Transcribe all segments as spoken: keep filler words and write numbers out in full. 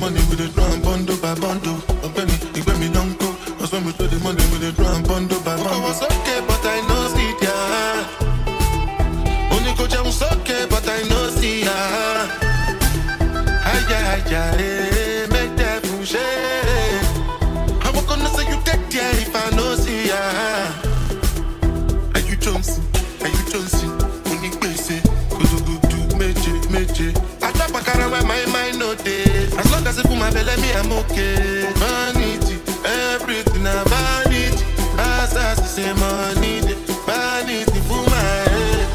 money with the drum, bundle by bundle. Oh, Benny, you bet me don't go. Cause when we throw the money with the drum, bundle by bundle. I was okay, but I know see ya. Only coach I was okay, but I know see ya. Ay, ay, ay, make that push. I was gonna say you take care if I know see ya. Are you Jonesy? Are you Jonesy? Only basic. Good, good, good, meje, meje. I drop a car where my mind no day. As long as I put my belly, me I'm okay. Vanity, everything I vanity. As I say money, vanity for my head.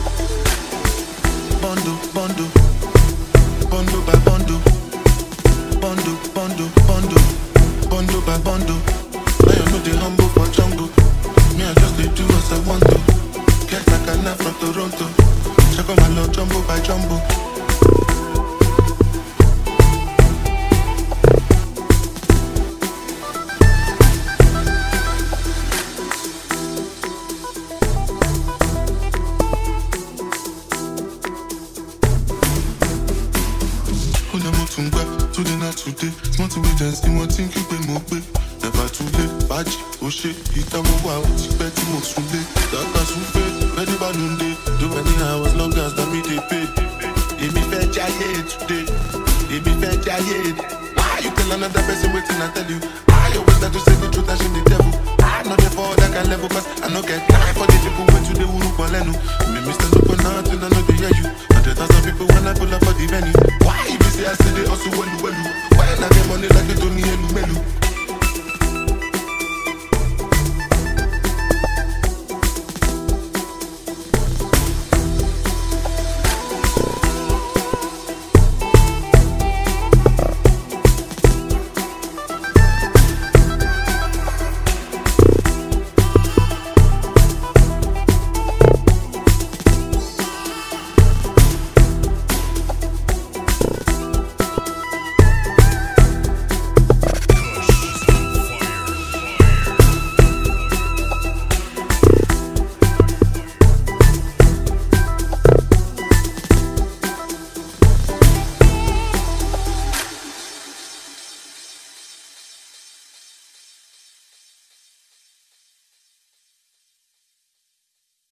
Bundle, bundle, bundle by bundle, bundle, bundle, bundle, bundle by bundle. Now you know the humble for jungle. Me I just dey do as I want to. Get like a knife from Toronto. Check out my love jumbo by jumbo. Today not today, small to wait and see one thing you pay more pay. Never too late, badge, oh shit, hit a move out, bet you more soon day. That was who paid, ready balloon day. Do any hours long as the me they pay. If me fair giant today, if me fair giant. Why you tell another person waiting I tell you? I always like to say the truth and shame the devil. I know the fall that can level cause I know get time for the people went to the Uru Polenu. Me mister Look for nothing, I know they hear you. Hundred thousand people when I pull up.